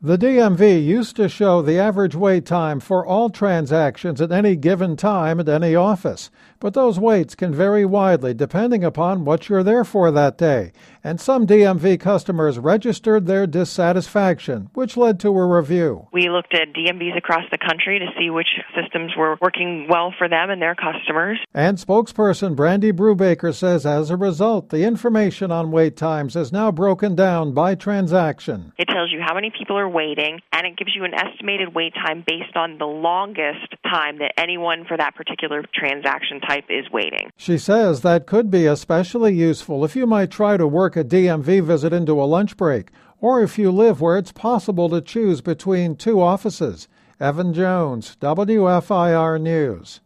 The DMV used to show the average wait time for all transactions at any given time at any office, but those waits can vary widely depending upon what you're there for that day, and some DMV customers registered their dissatisfaction, which led to a review. We looked at DMVs across the country to see which systems were working well for them and their customers. And spokesperson Brandy Brubaker says as a result, the information on wait times is now broken down by transaction. It tells you how many people are waiting, and it gives you an estimated wait time based on the longest time that anyone for that particular transaction type is waiting. She says that could be especially useful if you might try to work a DMV visit into a lunch break, or if you live where it's possible to choose between two offices. Evan Jones, WFIR News.